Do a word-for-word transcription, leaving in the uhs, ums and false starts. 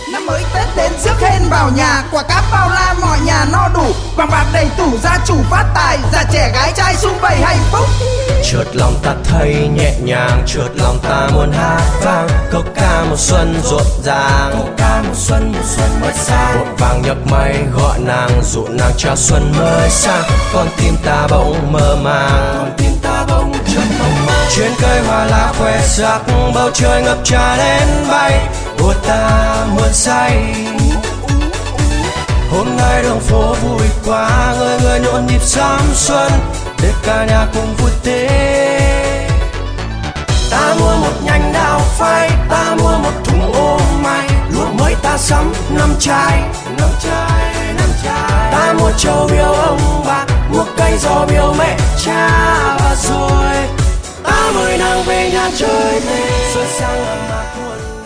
Năm mới Tết đến rước hên vào nhà, quả cáp bao la mọi nhà no đủ, vàng bạc đầy tủ gia chủ phát tài, già trẻ gái trai sum vầy hạnh phúc. Chợt lòng ta thấy nhẹ nhàng, chợt lòng ta muốn hát vang câu ca mùa xuân rộn ràng, câu ca mùa xuân mùa xuân mới sang. Vội vàng nhấc máy gọi nàng, dụ nàng chào xuân mới sang. Con tim ta bỗng mơ màng, con tim ta bỗng chợt mộng màng. Trên cây hoa lá khoe sắc, bầu trời ngập tràn đến bay, của ta muôn say. Hôm nay đường phố vui quá, người người nhộn nhịp sắm xuân, để cả nhà cùng vui tết. Ta mua một nhành đào phai, ta mua một thùng ô mai, lúa mới ta sắm năm trái, năm trái, năm trái. Ta mua trầu biếu ông bà, mua cây giò biếu mẹ cha, và rồi ta mời nàng về nhà chơi Tết. Xuân sang ấm áp muôn